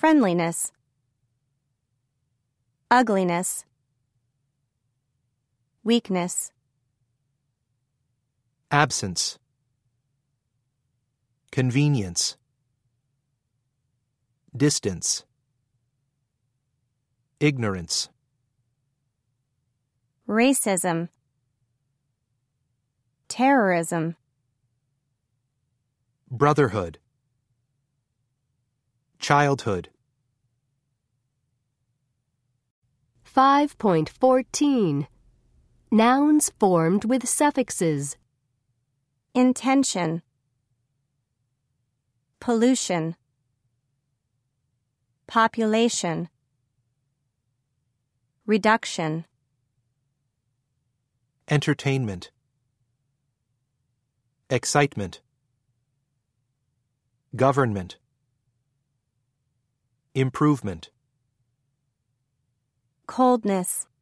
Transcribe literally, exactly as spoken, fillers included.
friendliness, ugliness, weakness, absence, convenience, distance, ignorance, racism, terrorism, brotherhood, childhood. five point fourteen. Nouns formed with suffixes. intention, pollution, population, reduction, entertainment, excitement, government, improvement, coldness,